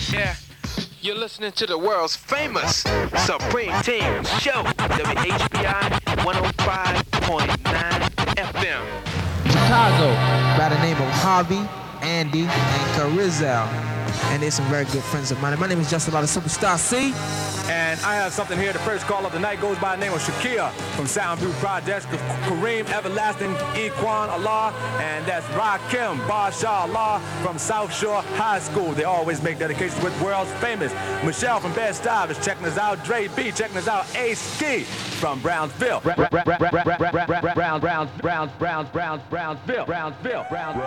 Yeah. You're listening to the world's famous Supreme Team Show, WHBI 105.9 FM. Chicago, by the name of Harvey, Andy, and Carizel. And they're some very good friends of mine. My name is Just a Lot of Superstar C. And I have something here. The first call of the night goes by the name of Shakia from Soundview Projects, Kareem Everlasting, Equan Allah, and that's Rakim Basha Allah from South Shore High School. They always make dedications with world's famous. Michelle from Bed-Stuy is checking us out. Dre B checking us out. Ace Ski from Brownsville. Brownsville.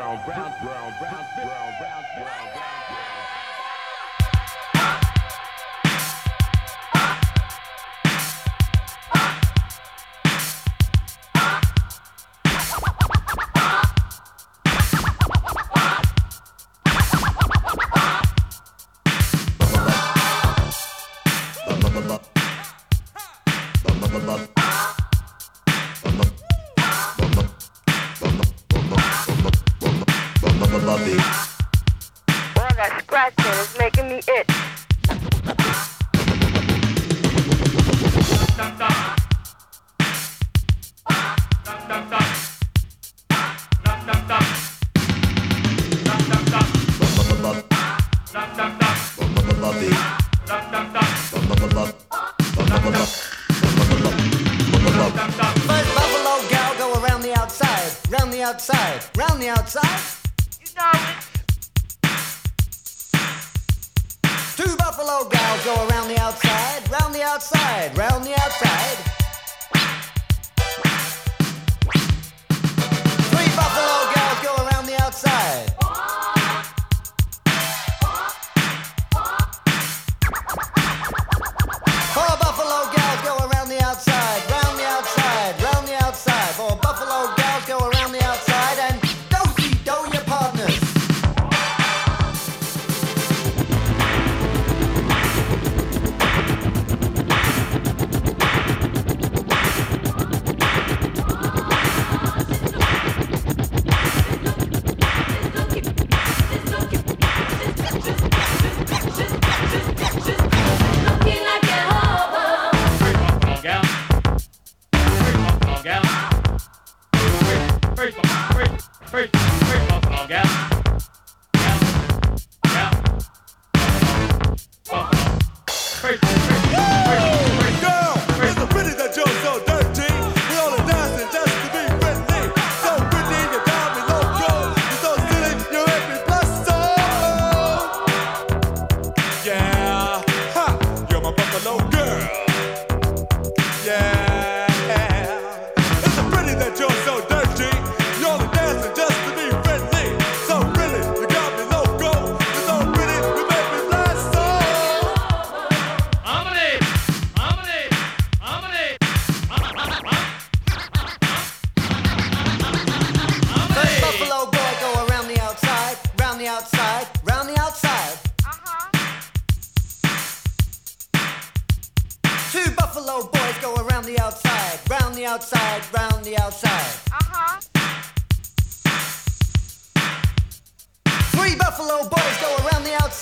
It's making me itch. First Buffalo gal go around the outside, round the outside, round the outside. You know it. Two Buffalo gals go around the outside, round the outside, round the outside. Three Buffalo gals go around the outside. Four Buffalo gals go around the outside, round the outside, round the outside. Four Buffalo gals go around the outside and do-si-do your partners. Three Buffalo boys go around the outside.